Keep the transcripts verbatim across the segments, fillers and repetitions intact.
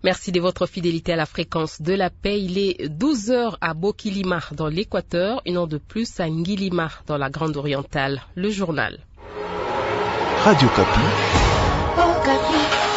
Merci de votre fidélité à la fréquence de la paix. Il est douze heures à Bokilima dans l'Équateur, une heure de plus à Ngilima dans la Grande Orientale. Le journal. Radio Kapi. Oh, Kapi.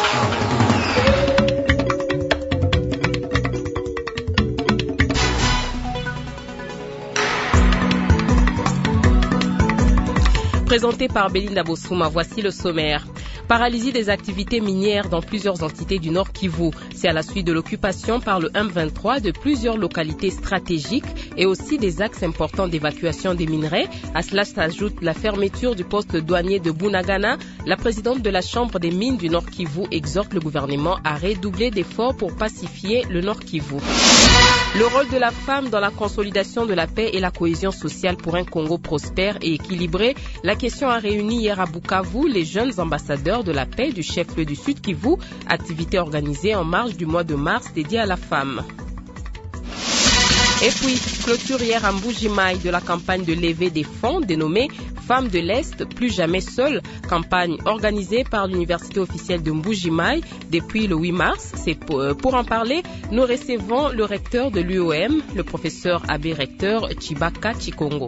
Présenté par Belinda Bossouma, voici le sommaire. Paralysie des activités minières dans plusieurs entités du Nord Kivu. C'est à la suite de l'occupation par le M vingt-trois de plusieurs localités stratégiques et aussi des axes importants d'évacuation des minerais. À cela s'ajoute la fermeture du poste douanier de Bunagana. La présidente de la Chambre des mines du Nord Kivu exhorte le gouvernement à redoubler d'efforts pour pacifier le Nord Kivu. Le rôle de la femme dans la consolidation de la paix et la cohésion sociale pour un Congo prospère et équilibré. La question a réuni hier à Bukavu les jeunes ambassadeurs de la paix du chef-lieu du Sud Kivu, activité organisée en marge du mois de mars dédiée à la femme. Et puis, clôture hier à Mbujimaï de la campagne de levée des fonds dénommée Femmes de l'Est, plus jamais seules, campagne organisée par l'Université officielle de Mbujimaï depuis le huit mars. C'est pour, pour en parler, nous recevons le recteur de l'U O M, le professeur abbé recteur Chibaka Chikongo.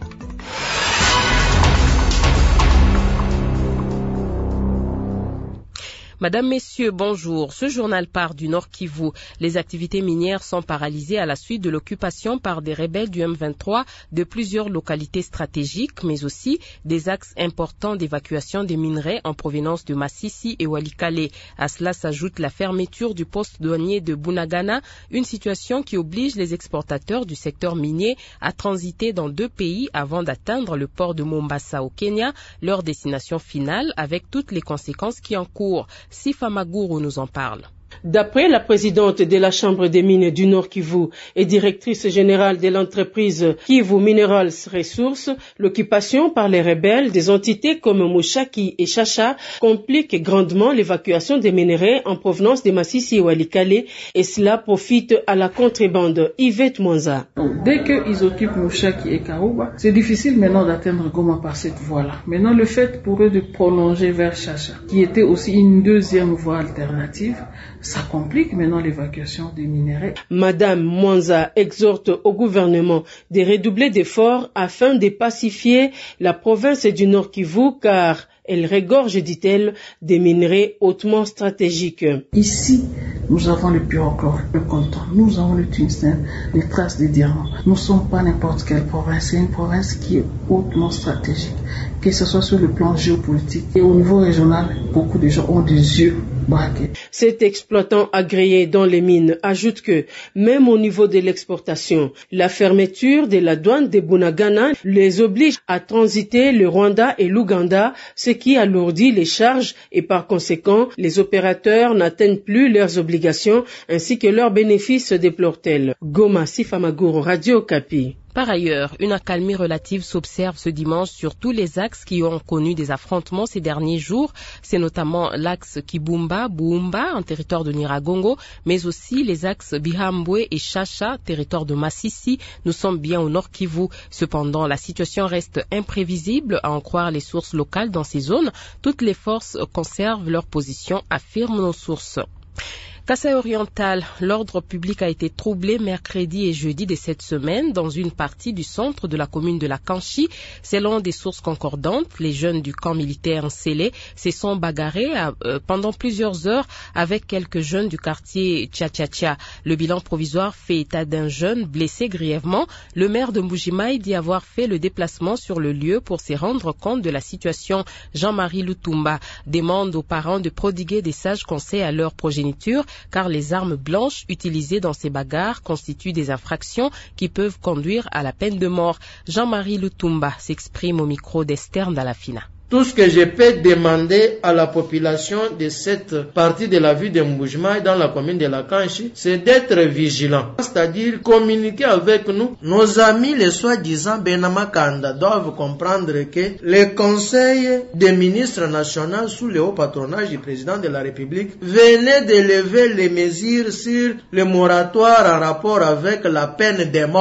Madame, Messieurs, bonjour. Ce journal part du Nord Kivu. Les activités minières sont paralysées à la suite de l'occupation par des rebelles du M vingt-trois de plusieurs localités stratégiques, mais aussi des axes importants d'évacuation des minerais en provenance de Massissi et Walikale. À cela s'ajoute la fermeture du poste douanier de Bunagana, une situation qui oblige les exportateurs du secteur minier à transiter dans deux pays avant d'atteindre le port de Mombasa au Kenya, leur destination finale, avec toutes les conséquences qui en courent. Sifa Maguru nous en parle. D'après la présidente de la Chambre des mines du Nord Kivu et directrice générale de l'entreprise Kivu Minerals Resources, l'occupation par les rebelles des entités comme Mouchaki et Chacha complique grandement l'évacuation des minerais en provenance des Massissi et Walikale et cela profite à la contrebande. Yvette Mwanza. Dès qu'ils occupent Mouchaki et Karouba, c'est difficile maintenant d'atteindre Goma par cette voie-là. Maintenant, le fait pour eux de prolonger vers Chacha, qui était aussi une deuxième voie alternative, ça complique maintenant l'évacuation des minerais. Madame Mwanza exhorte au gouvernement de redoubler d'efforts afin de pacifier la province du Nord Kivu car elle regorge, dit-elle, des minerais hautement stratégiques. Ici, nous avons le pyroxyle, le coltan, nous avons le tungstène, les traces de diamants. Nous ne sommes pas n'importe quelle province, c'est une province qui est hautement stratégique, que ce soit sur le plan géopolitique et au niveau régional, beaucoup de gens ont des yeux braqués. Cet exploitant agréé dans les mines ajoute que, même au niveau de l'exportation, la fermeture de la douane de Bunagana les oblige à transiter le Rwanda et l'Ouganda, ce qui alourdit les charges et par conséquent, les opérateurs n'atteignent plus leurs obligations ainsi que leurs bénéfices, déplore-t-elle. Goma, Sifa Maguru, Radio Kapi. Par ailleurs, une accalmie relative s'observe ce dimanche sur tous les axes qui ont connu des affrontements ces derniers jours. C'est notamment l'axe Kibumba-Buumba en territoire de Nyiragongo, mais aussi les axes Bihambwe et Chacha, territoire de Massissi. Nous sommes bien au Nord Kivu. Cependant, la situation reste imprévisible, à en croire les sources locales dans ces zones. Toutes les forces conservent leur position, affirment nos sources. Kasaï oriental, l'ordre public a été troublé mercredi et jeudi de cette semaine dans une partie du centre de la commune de la Kanchi. Selon des sources concordantes, les jeunes du camp militaire Nsele se sont bagarrés à, euh, pendant plusieurs heures avec quelques jeunes du quartier Tcha-Tcha-Tcha. Le bilan provisoire fait état d'un jeune blessé grièvement. Le maire de Mbujimaï dit avoir fait le déplacement sur le lieu pour se rendre compte de la situation. Jean-Marie Lutumba demande aux parents de prodiguer des sages conseils à leur progéniture, car les armes blanches utilisées dans ces bagarres constituent des infractions qui peuvent conduire à la peine de mort. Jean-Marie Lutumba s'exprime au micro d'Esther Ndalafina. Tout ce que je peux demander à la population de cette partie de la ville de Mbujimaï dans la commune de la Kanchi, c'est d'être vigilant. C'est-à-dire communiquer avec nous. Nos amis, les soi-disant Benamakanda, doivent comprendre que le conseil des ministres nationaux sous le haut patronage du président de la République venait de lever les mesures sur le moratoire en rapport avec la peine de mort.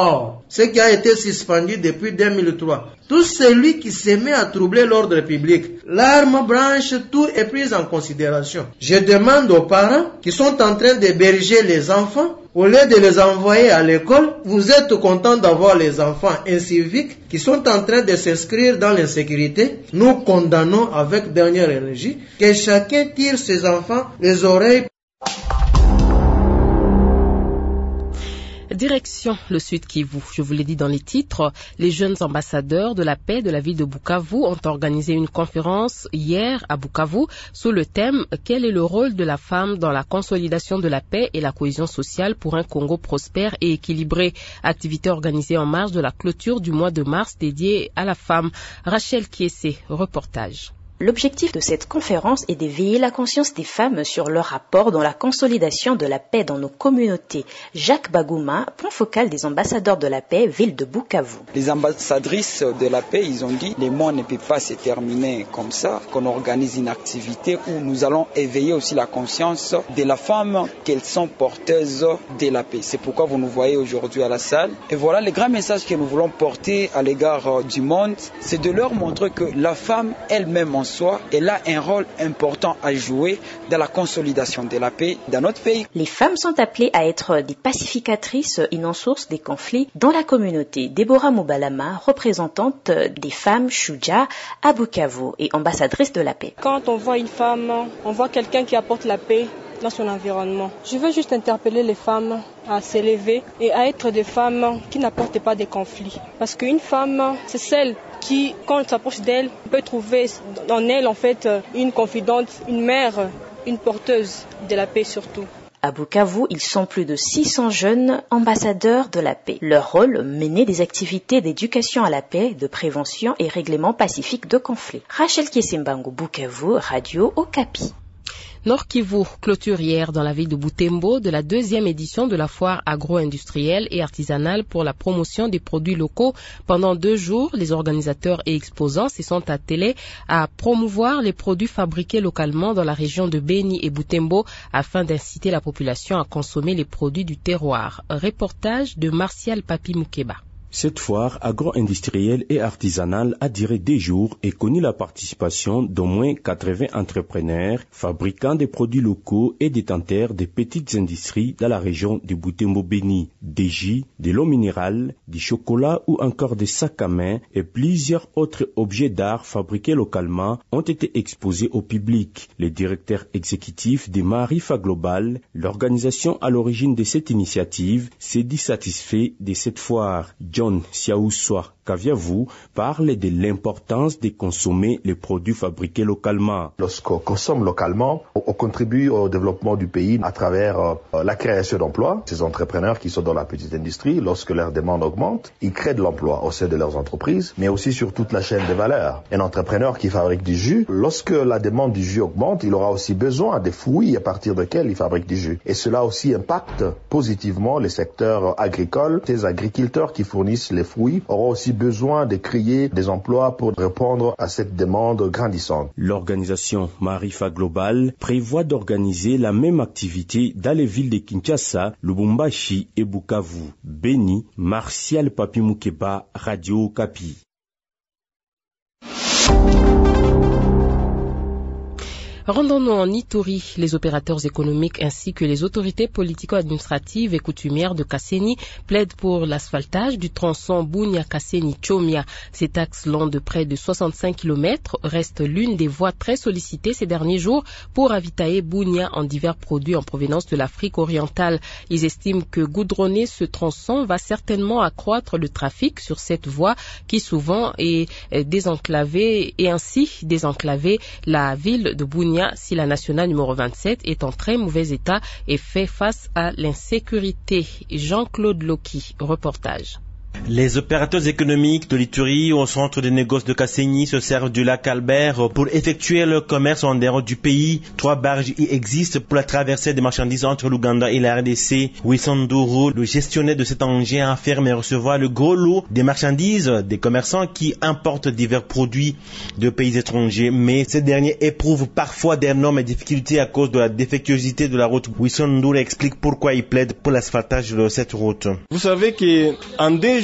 ce qui a été suspendu depuis deux mille trois. Tout celui qui se met à troubler l'ordre public, l'arme branche, tout est pris en considération. Je demande aux parents qui sont en train d'héberger les enfants, au lieu de les envoyer à l'école, vous êtes contents d'avoir les enfants inciviques qui sont en train de s'inscrire dans l'insécurité. Nous condamnons avec dernière énergie que chacun tire ses enfants les oreilles. Direction le Sud Kivu. Je vous l'ai dit dans les titres, les jeunes ambassadeurs de la paix de la ville de Bukavu ont organisé une conférence hier à Bukavu sous le thème « Quel est le rôle de la femme dans la consolidation de la paix et la cohésion sociale pour un Congo prospère et équilibré ?» Activité organisée en marge de la clôture du mois de mars dédiée à la femme. Rachel Kiessé, reportage. L'objectif de cette conférence est d'éveiller la conscience des femmes sur leur rapport dans la consolidation de la paix dans nos communautés. Jacques Bagouma, point focal des ambassadeurs de la paix, ville de Bukavu. Les ambassadrices de la paix, ils ont dit, les mois ne peuvent pas se terminer comme ça, qu'on organise une activité où nous allons éveiller aussi la conscience de la femme qu'elles sont porteuses de la paix. C'est pourquoi vous nous voyez aujourd'hui à la salle. Et voilà, le grand message que nous voulons porter à l'égard du monde, c'est de leur montrer que la femme elle-même en soi, elle a un rôle important à jouer dans la consolidation de la paix dans notre pays. Les femmes sont appelées à être des pacificatrices et non source des conflits dans la communauté. Déborah Moubalama, représentante des femmes Shuja à Bukavu et ambassadrice de la paix. Quand on voit une femme, on voit quelqu'un qui apporte la paix dans son environnement. Je veux juste interpeller les femmes à s'élever et à être des femmes qui n'apportent pas de conflits. Parce qu'une femme, c'est celle qui, quand on s'approche d'elle, peut trouver en elle en fait une confidente, une mère, une porteuse de la paix surtout. À Bukavu, ils sont plus de six cents jeunes ambassadeurs de la paix. Leur rôle, mener des activités d'éducation à la paix, de prévention et règlement pacifique de conflits. Rachel Kiesimbango, Bukavu, Radio Okapi. Nord Kivu, clôture hier dans la ville de Butembo de la deuxième édition de la foire agro-industrielle et artisanale pour la promotion des produits locaux. Pendant deux jours, les organisateurs et exposants se sont attelés à promouvoir les produits fabriqués localement dans la région de Beni et Butembo afin d'inciter la population à consommer les produits du terroir. Reportage de Martial Papi Moukeba. Cette foire agro-industrielle et artisanale a duré deux jours et connu la participation d'au moins quatre-vingts entrepreneurs, fabricants de produits locaux et détenteurs de petites industries dans la région de Butembo-Beni, des jus, de l'eau minérale, du chocolat ou encore des sacs à main et plusieurs autres objets d'art fabriqués localement ont été exposés au public. Le directeur exécutif de Marifa Global, l'organisation à l'origine de cette initiative, s'est dit satisfait de cette foire. John Siaouswa Kaviavu parle de l'importance de consommer les produits fabriqués localement. Lorsqu'on consomme localement, on contribue au développement du pays à travers euh, la création d'emplois. Ces entrepreneurs qui sont dans la petite industrie, lorsque leur demande augmente, ils créent de l'emploi au sein de leurs entreprises, mais aussi sur toute la chaîne de valeur. Un entrepreneur qui fabrique du jus, lorsque la demande du jus augmente, il aura aussi besoin des fruits à partir desquels il fabrique du jus. Et cela aussi impacte positivement les secteurs agricoles. Ces agriculteurs qui fournissent les fruits auront aussi besoin de créer des emplois pour répondre à cette demande grandissante. L'organisation Marifa Global prévoit d'organiser la même activité dans les villes de Kinshasa, Lubumbashi et Bukavu. Beni, Martial Papi Moukeba, Radio Okapi. Rendons-nous en Ituri. Les opérateurs économiques ainsi que les autorités politico-administratives et coutumières de Kasseni plaident pour l'asphaltage du tronçon Bunia-Kasseni-Chomia. Cet axe long de près de soixante-cinq kilomètres reste l'une des voies très sollicitées ces derniers jours pour ravitailler Bunia en divers produits en provenance de l'Afrique orientale. Ils estiment que goudronner ce tronçon va certainement accroître le trafic sur cette voie qui souvent est désenclavée et ainsi désenclaver la ville de Bunia si la nationale numéro vingt-sept est en très mauvais état et fait face à l'insécurité. Jean-Claude Loki, reportage. Les opérateurs économiques de l'Ituri au centre des négoces de Kasseni se servent du lac Albert pour effectuer leur commerce en dehors du pays. Trois barges y existent pour la traversée des marchandises entre l'Ouganda et la R D C. Wissanduru, le gestionnaire de cet engin, affirme recevoir le gros lot des marchandises des commerçants qui importent divers produits de pays étrangers. Mais ces derniers éprouvent parfois d'énormes difficultés à cause de la défectuosité de la route. Wissanduru explique pourquoi il plaide pour l'asphaltage de cette route. Vous savez qu'en deux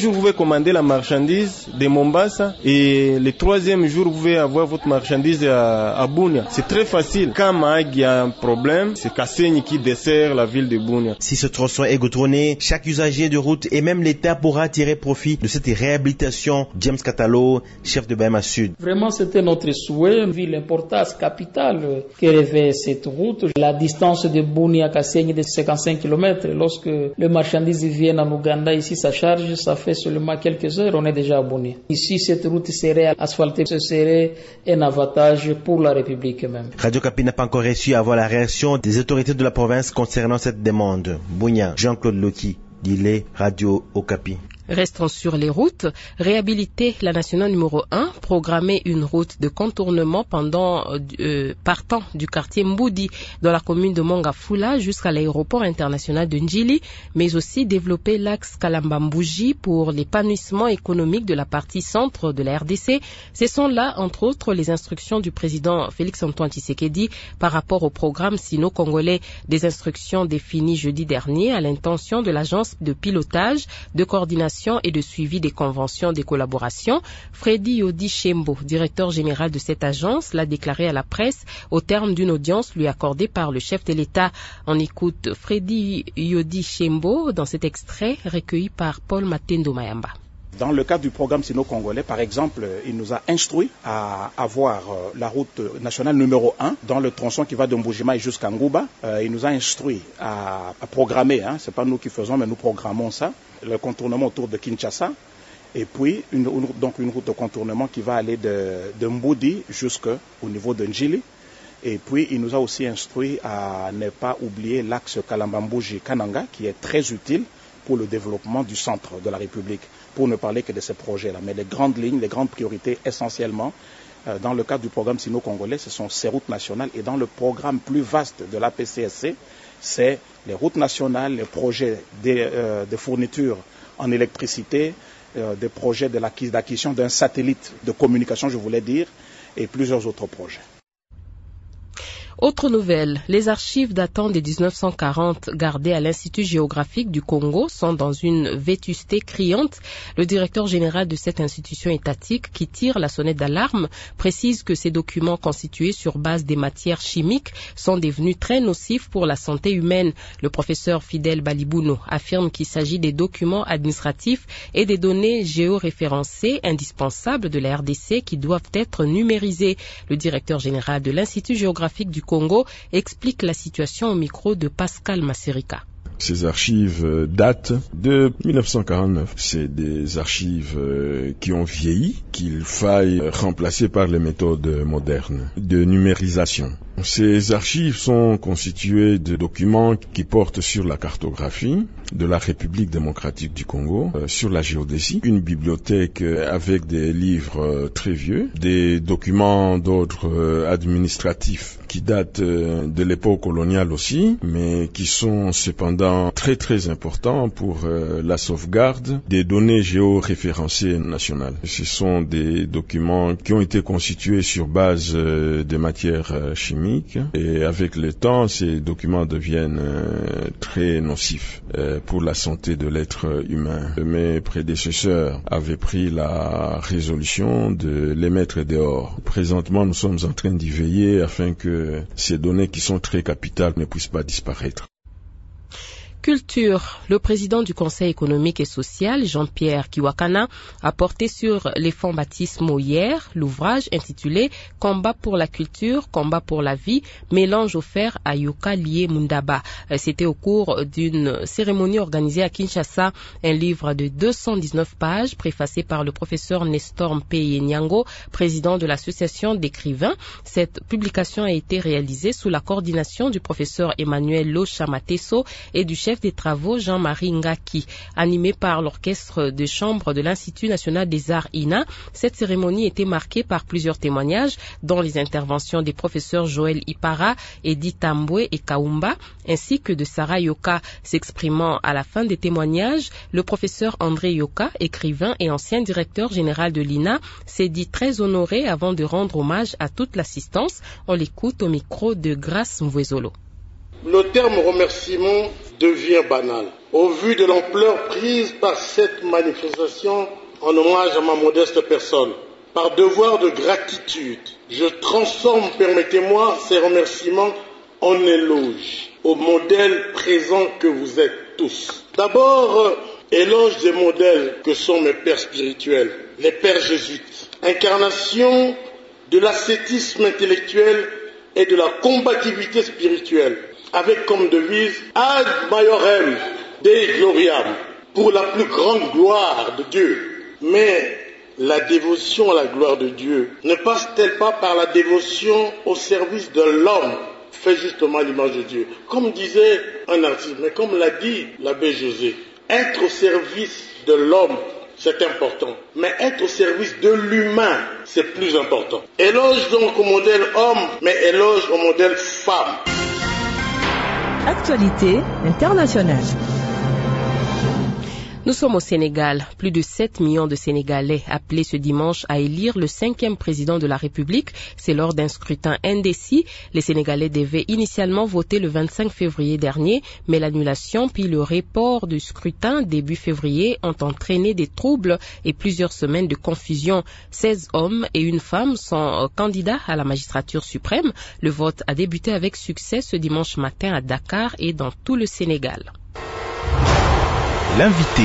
jours, vous pouvez commander la marchandise de Mombasa et le troisième jour, vous pouvez avoir votre marchandise à, à Bunia. C'est très facile. Quand Mahagi y a un problème, c'est Kasenyi qui dessert la ville de Bunia. Si ce tronçon est goudronné, chaque usager de route et même l'État pourra tirer profit de cette réhabilitation. James Catalo, chef de Bahema Sud. Vraiment, c'était notre souhait, vu l'importance capitale que revêt cette route. La distance de Bunia à Kasenyi de cinquante-cinq kilomètres. Lorsque le marchandise vient en Ouganda, ici, ça charge, ça fait seulement quelques heures, on est déjà à Bunia. Ici, cette route serait asphaltée, ce serait un avantage pour la République même. Radio Okapi n'a pas encore réussi à avoir la réaction des autorités de la province concernant cette demande. Bunia, Jean-Claude Loki, Dile, Radio Okapi. Restons sur les routes. Réhabiliter la nationale numéro un, programmer une route de contournement pendant, euh, partant du quartier Mboudi dans la commune de Mongafula jusqu'à l'aéroport international de Njili, mais aussi développer l'axe Kalambambouji pour l'épanouissement économique de la partie centre de la R D C. Ce sont là, entre autres, les instructions du président Félix-Antoine Tshisekedi par rapport au programme sino-congolais, des instructions définies jeudi dernier à l'intention de l'agence de pilotage, de coordination et de suivi des conventions de collaboration. Freddy Yodi Shembo, directeur général de cette agence, l'a déclaré à la presse au terme d'une audience lui accordée par le chef de l'État. On écoute Freddy Yodi Shembo dans cet extrait recueilli par Paul Matendo Mayamba. Dans le cadre du programme sino-congolais, par exemple, il nous a instruit à avoir la route nationale numéro un dans le tronçon qui va de Mbujimai jusqu'à Ngouba. Euh, il nous a instruit à, à programmer, hein, c'est pas nous qui faisons, mais nous programmons ça, le contournement autour de Kinshasa. Et puis, une, une, donc une route de contournement qui va aller de, de Mboudi jusqu'au niveau de Njili. Et puis, il nous a aussi instruit à ne pas oublier l'axe Kalambambouji-Kananga, qui est très utile pour le développement du centre de la République, pour ne parler que de ces projets-là. Mais les grandes lignes, les grandes priorités, essentiellement, euh, dans le cadre du programme sino-congolais, ce sont ces routes nationales. Et dans le programme plus vaste de l'A P C S C, c'est les routes nationales, les projets de, euh, de fourniture en électricité, euh, des projets de l'acquisition d'un satellite de communication, je voulais dire, et plusieurs autres projets. Autre nouvelle, les archives datant de dix-neuf cent quarante gardées à l'Institut géographique du Congo sont dans une vétusté criante. Le directeur général de cette institution étatique qui tire la sonnette d'alarme précise que ces documents constitués sur base des matières chimiques sont devenus très nocifs pour la santé humaine. Le professeur Fidel Balibouno affirme qu'il s'agit des documents administratifs et des données géoréférencées indispensables de la R D C qui doivent être numérisées. Le directeur général de l'Institut géographique du Congo explique la situation au micro de Pascal Masserika. Ces archives datent de mille neuf cent quarante-neuf. C'est des archives qui ont vieilli, qu'il faille remplacer par les méthodes modernes de numérisation. Ces archives sont constituées de documents qui portent sur la cartographie de la République démocratique du Congo, euh, sur la géodésie, une bibliothèque avec des livres très vieux, des documents d'ordre euh, administratif qui datent euh, de l'époque coloniale aussi, mais qui sont cependant très très importants pour euh, la sauvegarde des données géoréférencées nationales. Ce sont des documents qui ont été constitués sur base euh, de matières euh, chimiques, et avec le temps, ces documents deviennent euh, très nocifs euh, pour la santé de l'être humain. Mes prédécesseurs avaient pris la résolution de les mettre dehors. Présentement, nous sommes en train d'y veiller afin que ces données qui sont très capitales ne puissent pas disparaître. Culture. Le président du Conseil économique et social, Jean-Pierre Kiwakana, a porté sur les fonds baptismaux hier l'ouvrage intitulé « Combat pour la culture, combat pour la vie, mélange offert à Yoka Lié Mundaba ». C'était au cours d'une cérémonie organisée à Kinshasa, un livre de deux cent dix-neuf pages préfacé par le professeur Nestor Mpeye Nyango, président de l'association d'écrivains. Cette publication a été réalisée sous la coordination du professeur Emmanuel Lochamateso et du chef des travaux Jean-Marie Ngaki. Animé par l'orchestre de chambre de l'Institut national des arts I N A, cette cérémonie était marquée par plusieurs témoignages, dont les interventions des professeurs Joël Ipara, Edith Tambwe et Kaumba, ainsi que de Sarah Yoka. S'exprimant à la fin des témoignages, le professeur André Yoka, écrivain et ancien directeur général de l'I N A, s'est dit très honoré avant de rendre hommage à toute l'assistance. On l'écoute au micro de Grace Mvwezolo. Le terme remerciement devient banal. Au vu de l'ampleur prise par cette manifestation, en hommage à ma modeste personne, par devoir de gratitude, je transforme, permettez-moi, ces remerciements en éloge au modèle présent que vous êtes tous. D'abord, éloge des modèles que sont mes pères spirituels, les pères jésuites, incarnation de l'ascétisme intellectuel et de la combativité spirituelle, avec comme devise Ad Maiorem Dei Gloriam, pour la plus grande gloire de Dieu. Mais la dévotion à la gloire de Dieu ne passe-t-elle pas par la dévotion au service de l'homme, fait justement à l'image de Dieu? Comme disait un artiste, mais comme l'a dit l'abbé José, être au service de l'homme, c'est important. Mais être au service de l'humain, c'est plus important. Éloge donc au modèle homme, mais éloge au modèle femme. Actualité internationale. Nous sommes au Sénégal. Plus de sept millions de Sénégalais appelés ce dimanche à élire le cinquième président de la République. C'est lors d'un scrutin indécis. Les Sénégalais devaient initialement voter le vingt-cinq février dernier, mais l'annulation puis le report du scrutin début février ont entraîné des troubles et plusieurs semaines de confusion. seize hommes et une femme sont candidats à la magistrature suprême. Le vote a débuté avec succès ce dimanche matin à Dakar et dans tout le Sénégal. L'invité.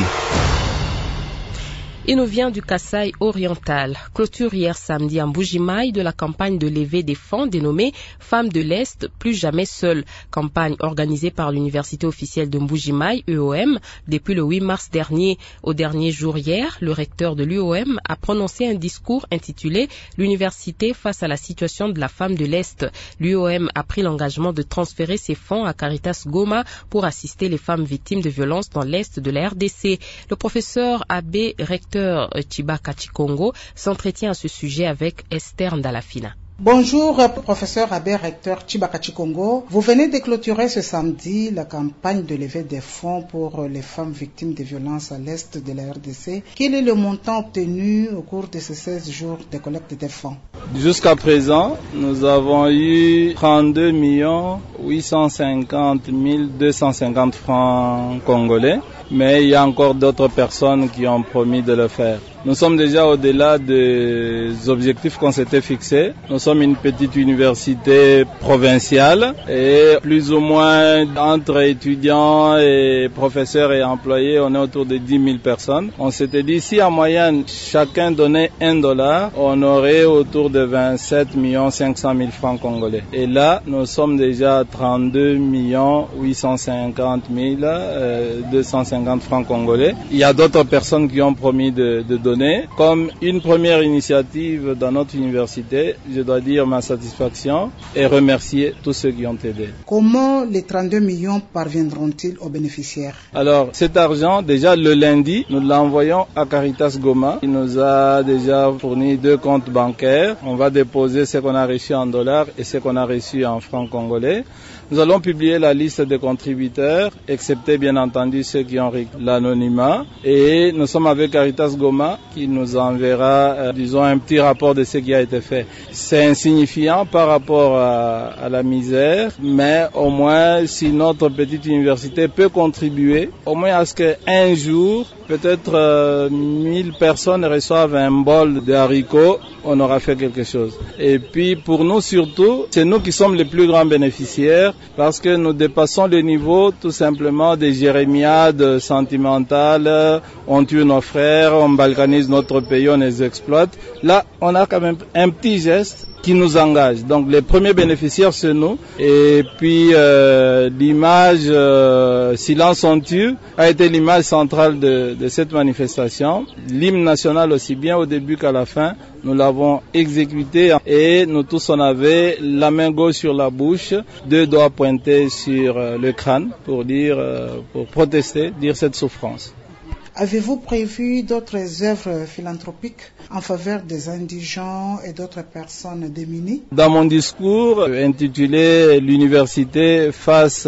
Il nous vient du Kasaï oriental. Clôture hier samedi en Mbuji-Maï de la campagne de levée des fonds dénommée Femmes de l'Est, plus jamais seules. Campagne organisée par l'université officielle de Mbuji-Maï, U O M, depuis le huit mars dernier. Au dernier jour hier, le recteur de l'U O M a prononcé un discours intitulé L'université face à la situation de la femme de l'Est. L'U O M a pris l'engagement de transférer ses fonds à Caritas Goma pour assister les femmes victimes de violences dans l'Est de la R D C. Le professeur Abbé, recteur Tshibaka Tchikongo, s'entretient à ce sujet avec Esther Ndalafina. Bonjour, professeur Abbé, recteur Tshibaka Tchikongo. Vous venez de clôturer ce samedi la campagne de levée des fonds pour les femmes victimes de violences à l'Est de la R D C. Quel est le montant obtenu au cours de ces seize jours de collecte des fonds? Jusqu'à présent, nous avons eu trente-deux millions huit cent cinquante mille deux cent cinquante francs congolais, mais il y a encore d'autres personnes qui ont promis de le faire. Nous sommes déjà au-delà des objectifs qu'on s'était fixés. Nous sommes une petite université provinciale et plus ou moins entre étudiants et professeurs et employés, on est autour de dix mille personnes. On s'était dit si en moyenne chacun donnait un dollar, on aurait autour de vingt-sept millions cinq cent mille francs congolais. Et là, nous sommes déjà à trente-deux millions huit cent cinquante mille deux cent cinquante francs congolais. Il y a d'autres personnes qui ont promis de, de donner. Comme une première initiative dans notre université, je dois dire ma satisfaction et remercier tous ceux qui ont aidé. Comment les trente-deux millions parviendront-ils aux bénéficiaires? Alors, cet argent, déjà le lundi, nous l'envoyons à Caritas Goma. Il nous a déjà fourni deux comptes bancaires. On va déposer ce qu'on a reçu en dollars et ce qu'on a reçu en francs congolais. Nous allons publier la liste des contributeurs, excepté bien entendu ceux qui ont l'anonymat. Et nous sommes avec Caritas Goma qui nous enverra, euh, disons, un petit rapport de ce qui a été fait. C'est insignifiant par rapport à, à la misère, mais au moins si notre petite université peut contribuer, au moins à ce qu'un jour, peut-être euh, mille personnes reçoivent un bol de haricots, on aura fait quelque chose. Et puis pour nous surtout, c'est nous qui sommes les plus grands bénéficiaires parce que nous dépassons le niveau tout simplement des jérémiades sentimentales, on tue nos frères, on balkanise notre pays, on les exploite. Là, on a quand même un petit geste qui nous engage. Donc les premiers bénéficiaires, c'est nous. Et puis euh, l'image euh, Silence on tue a été l'image centrale de, de cette manifestation. L'hymne national aussi bien au début qu'à la fin, nous l'avons exécuté et nous tous on avait la main gauche sur la bouche, deux doigts pointés sur euh, le crâne pour dire, euh, pour protester, dire cette souffrance. Avez-vous prévu d'autres œuvres philanthropiques en faveur des indigents et d'autres personnes démunies? Dans mon discours intitulé « L'université face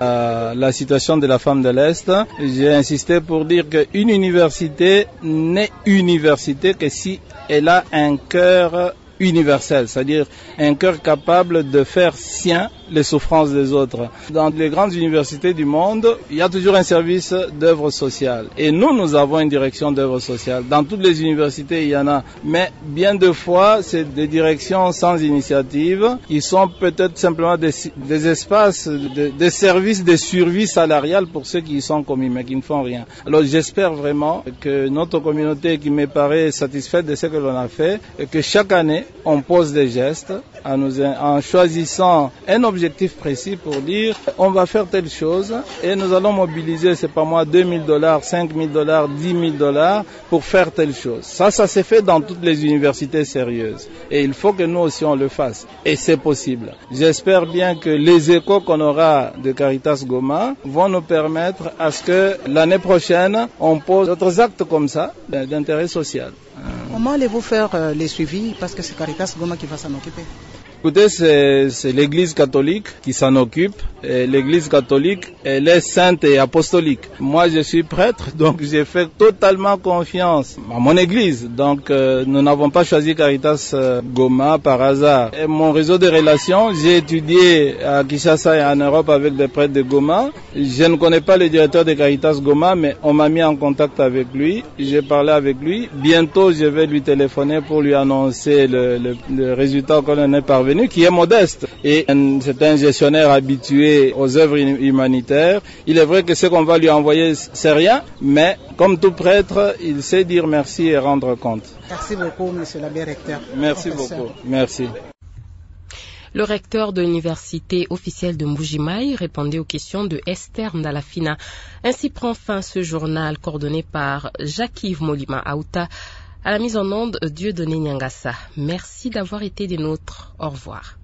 à la situation de la femme de l'Est », j'ai insisté pour dire qu'une université n'est université que si elle a un cœur universel, c'est-à-dire un cœur capable de faire sien les souffrances des autres. Dans les grandes universités du monde, il y a toujours un service d'œuvre sociale. Et nous, nous avons une direction d'œuvre sociale. Dans toutes les universités, il y en a. Mais bien de fois, c'est des directions sans initiative. Ils sont peut-être simplement des, des espaces, des, des services de survie salariale pour ceux qui y sont commis, mais qui ne font rien. Alors j'espère vraiment que notre communauté, qui me paraît satisfaite de ce que l'on a fait, et que chaque année, on pose des gestes en, nous, en choisissant un objectif précis pour dire on va faire telle chose et nous allons mobiliser, c'est pas moi, deux mille dollars, cinq mille dollars, dix mille dollars pour faire telle chose. Ça, ça s'est fait dans toutes les universités sérieuses et il faut que nous aussi on le fasse et c'est possible. J'espère bien que les échos qu'on aura de Caritas Goma vont nous permettre à ce que l'année prochaine on pose d'autres actes comme ça d'intérêt social. Comment allez-vous faire euh, les suivis parce que c'est Caritas Goma qui va s'en occuper? Écoutez, c'est, c'est l'Église catholique qui s'en occupe. Et l'Église catholique, elle est sainte et apostolique. Moi, je suis prêtre, donc j'ai fait totalement confiance à mon Église. Donc, euh, nous n'avons pas choisi Caritas euh, Goma par hasard. Et mon réseau de relations, j'ai étudié à Kinshasa et en Europe avec des prêtres de Goma. Je ne connais pas le directeur de Caritas Goma, mais on m'a mis en contact avec lui. J'ai parlé avec lui. Bientôt, je vais lui téléphoner pour lui annoncer le, le, le résultat auquel on est parvenu, qui est modeste. Et c'est un gestionnaire habitué aux œuvres humanitaires. Il est vrai que ce qu'on va lui envoyer, c'est rien, mais comme tout prêtre, il sait dire merci et rendre compte. Merci beaucoup, monsieur l'abbé recteur. Merci Professeur. beaucoup. Merci. Le recteur de l'université officielle de Mbuji-Mayi répondait aux questions de Esther Ndalafina. Ainsi prend fin ce journal coordonné par Jacques-Yves Molima Aouta. À la mise en onde, Dieudonné Nyangassa. Merci d'avoir été des nôtres. Au revoir.